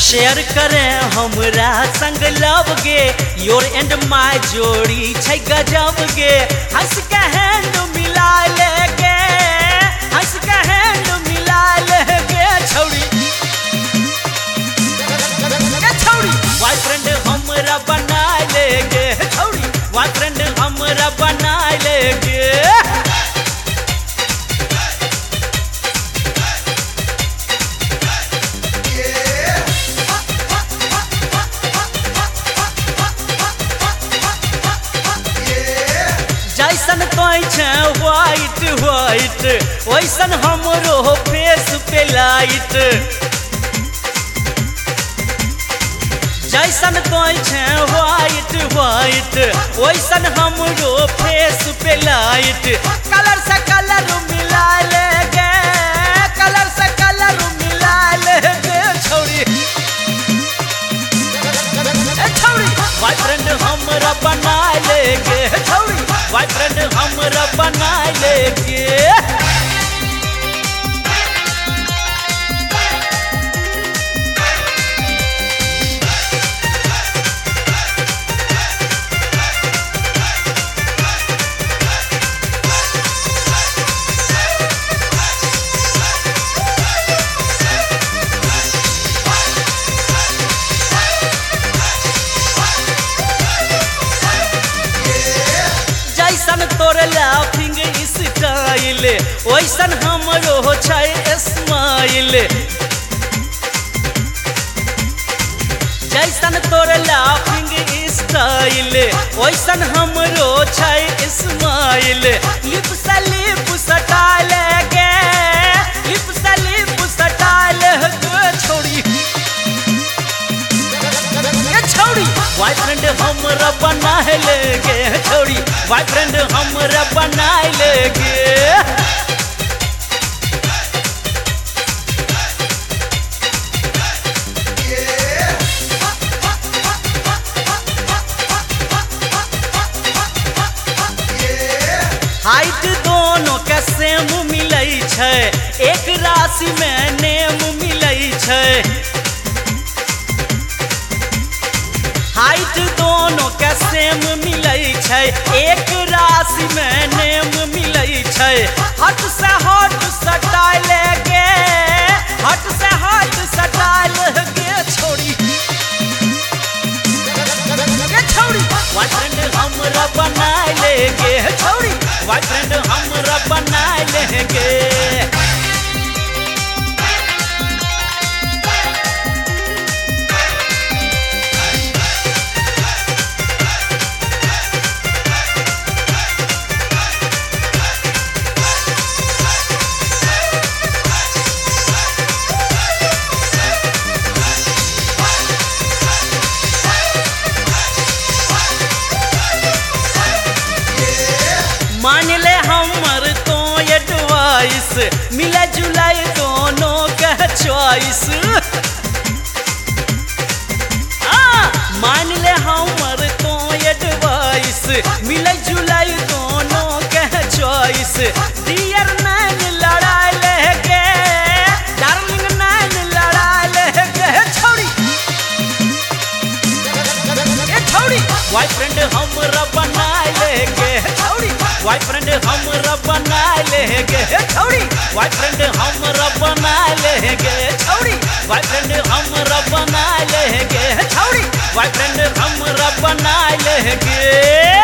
share करें हमरा संग लव गे योर एंड माय जोड़ी छै गजब गे हंस के हैंड मिला ले गे हंस के हैंड मिला ले गे छौड़ी बॉयफ्रेंड हमरा बना ले गे छौड़ी बॉयफ्रेंड हमरा बना ले गे जैसन तोय छे व्हाइट व्हाइट वैसन हमरो फेस पे लाइट जैसन तोय छे व्हाइट व्हाइट वैसन हमरो फेस पे लाइट कलर से कलर मिला ले गे कलर से कलर मिला ले गे छौड़ी छौड़ी बॉयफ्रेंड हमरा बना ले गे छौड़ी बॉयफ्रेंड हमरा बना ले गे जैसन तोर लाफिंग स्टाइल वैसन हमरो छै स्माइल जैसन तोर लाफिंग स्टाइल वैसन हमरो छै स्माइल लिप से लिप सटा ले गे लिप से लिप सटा ले गे छौड़ी छौड़ी बॉयफ्रेंड हमरा बना ले गे छौड़ी बॉयफ्रेंड हमरा बना ले गे हाइट दोनों के सेम मिलै छै एक राशि में नेम मिलै छै हाइट दोनों के सेम मिलै छै एक राशि में नेम मिलै छै हट से हट सटाइल गे हट से हट सटाइल गे छौड़ी छौड़ी बॉयफ्रेंड हमरा बना ले गे छौड़ी बॉयफ्रेंड हमरा बना ले गे मान ले हमर तो एडवाइस मिला जुलाई दोनों का चॉइस मान ले हमर तो एडवाइस मिला जुलाई दोनों का चॉइस डियर नैन लड़ा ले गे डार्लिंग नैन लड़ा ले गे छौड़ी छौड़ी बॉयफ्रेंड हमरा बना ले गे छौड़ी बॉयफ्रेंड हमरा बना ले गे छौड़ी बॉयफ्रेंड हमरा बना ले गे छौड़ी बॉयफ्रेंड हमरा बना ले गे छौड़ी बॉयफ्रेंड हमरा बना ले गे